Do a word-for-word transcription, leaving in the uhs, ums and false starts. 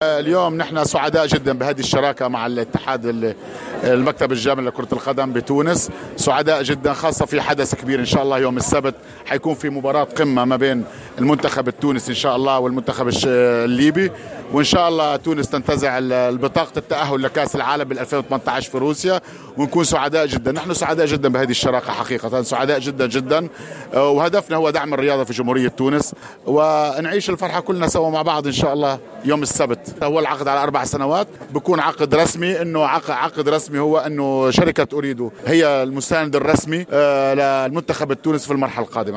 اليوم نحن سعداء جدا بهذه الشراكة مع الاتحاد المكتب الجامعي لكرة القدم بتونس. سعداء جدا، خاصة في حدث كبير إن شاء الله يوم السبت حيكون في مباراة قمة ما بين المنتخب التونسي إن شاء الله والمنتخب الليبي، وإن شاء الله تونس تنتزع بطاقة التأهل لكأس العالم بال ألفين وثمانية عشر في روسيا، ونكون سعداء جدا. نحن سعداء جدا بهذه الشراكة حقيقة، سعداء جدا جدا، وهدفنا هو دعم الرياضة في جمهورية تونس ونعيش الفرحة كلنا سوا مع بعض إن شاء الله يوم السبت. هو العقد على أربع سنوات، بكون عقد رسمي، إنه عقد عقد رسمي هو إنه شركة أريدو هي المساند الرسمي للمنتخب التونسي في المرحلة القادمة.